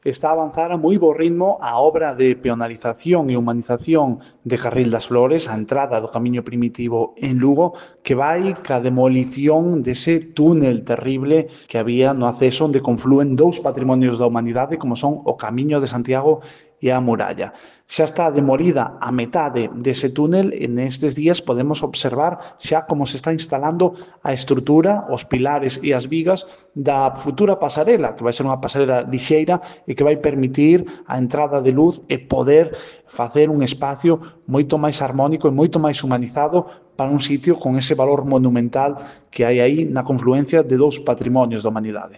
Está a avanzar a moi bo ritmo a obra de peonalización e humanización de Carril das Flores, a entrada do camiño primitivo en Lugo, que vai ca demolición dese túnel terrible que había no acceso onde conflúen dous patrimonios da humanidade como son o Camiño de Santiago e a muralla. Xa está demolida a metade dese túnel e nestes días podemos observar xa como se está instalando a estrutura, os pilares e as vigas da futura pasarela, que vai ser unha pasarela lixeira e que vai permitir a entrada de luz e poder facer un espacio moito máis armónico e moito máis humanizado para un sitio con ese valor monumental que hai aí na confluencia de dous patrimonios da humanidade.